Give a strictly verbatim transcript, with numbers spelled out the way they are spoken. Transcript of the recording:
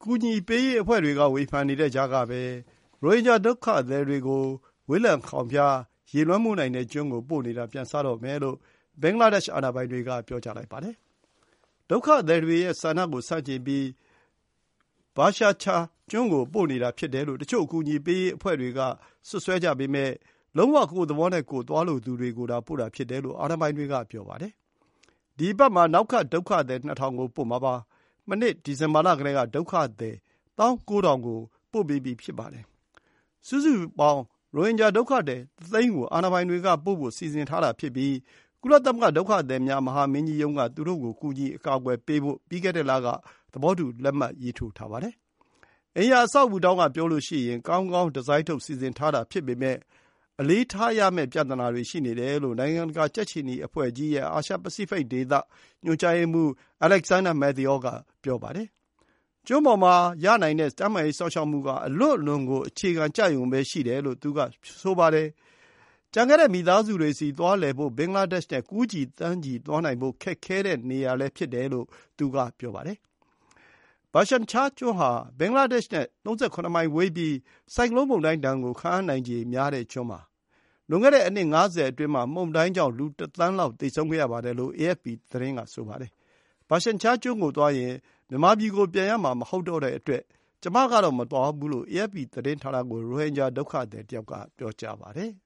ကူညီပေးရေးအဖွဲ့တွေကဝေဖန်နေတဲ့ကြားကပဲရိုဟင်ဂျာဒုက္ခသည်တွေကိုဝေးလံခေါင်ဖျားရေလွှမ်းမိုးနိုင်တဲ့ကျွန်းကိုပို့နေတာပြန်စတော့မယ်လို့ဘင်္ဂလားဒေ့ရှ်အာဏာပိုင်တွေကပြောကြားလိုက်ပါတယ်။ဒုက္ခသည်တွေရဲ့ဆန္ဒကိုဆန့်ကျင်ပြီးဘာရှာချာကျွန်းကိုပို့နေတာဖြစ်တယ်လို့တချို့အကူအညီပေးရေးအဖွဲ့တွေကစွပ်စွဲကြပေမဲ့လုံးဝကိုယ်သဘောနဲ့ကိုယ်သွားလိုသူတွေကိုသာပို့တာဖြစ်တယ်လို့အာဏာပိုင်တွေကပြောပါတယ်။ဒီအပတ်မှာနောက်ထပ်ဒုက္ခသည်နှစ်ထောင်ကိုပို့မှာပါ။မနှစ်ဒီဇင်ဘာလကတည်းကဒုက္ခသည်၁၉,၀၀၀ ကိုပို့ပေးပြီးဖြစ်ပါတယ်။စုစုပေါင်းရိုဟင်ဂျာဒုက္ခသည်တစ်သိန်းကိုအာဏာပိုင်တွေကပို့ဖို့စီစဉ်ထားတာဖြစ်ပြီးကုလသမဂ္ဂဒုက္ခသည်များမဟာမင်းကြီးရုံးကသူတို့ကိုကူညီအကာအကွယ်ပေးဖို့ပြီးခဲ့တဲ့လကသဘောတူလက်မှတ်ရေးထိုးထားပါတယ်။အိမ်ယာအဆောက်အဦတောင်းကပြောလို့ရှိရင်ကောင်းကောင်းဒီဇိုင်းထုတ်စီစဉ်ထားတာဖြစ်ပေမဲ့အလေးထားရမယ့်ပြဿနာတွေရှိနေတယ်လို့နိုင်ငံတကာကြက်ခြေနီအဖွဲ့ကြီးရဲ့အာရှပစိဖိတ်ဒေသညွှန်ကြားရေးမှူး Alexander Mathiol ကပြောပါတယ်။ကျွန်းပေါ်မှာရနိုင်တဲ့ကျန်းမာရေးစောင့်ရှောက်မှုကအလွန့်အလွန်ကိုအခြေခံကျရုံပဲရှိတယ်လို့သူကဆိုပါတယ်။ကျန်ခဲ့တဲ့မိသားစုတွေဆီသွားလည်ဖို့ဘင်္ဂလားဒေ့ရှ်နဲ့ကူးချီတန်းချီသွားနိုင်ဖို့ခက်ခဲတဲ့နေရာလည်းဖြစ်တယ်လို့သူကပြောပါတယ်။ဘာရှန်ချာကျွန်းဟာဘင်္ဂလားဒေ့ရှ်နဲ့၃၇ မိုင်ဝေးပြီးဆိုင်ကလုန်းမုန်တိုင်းဒဏ်ကိုခံရနိုင်ခြေများတဲ့ကျွန်းပါ။လွန်ခဲ့တဲ့အနှစ်ငါးဆယ်အတွင်းမှာမုန်တိုင်းကြောင့်လူတစ်သန်းလောက်သေဆုံးခဲ့ရပါတယ်လို့ အေ အက်ဖ် ပီ သတင်းကဆိုပါတယ်။ဘာရှန်ချာကျွန်းကိုသွားရင်မြန်မာပြည်ကိုပြန်ရမှာမဟုတ်တော့တဲ့အတွက်ကျမကတော့မသွားဘူးလို့ အေ အက်ဖ် ပီ သတင်းဌာနကိုရိုဟင်ဂျာဒုက္ခသည်တယောက်ကပြောကြားပါတယ်။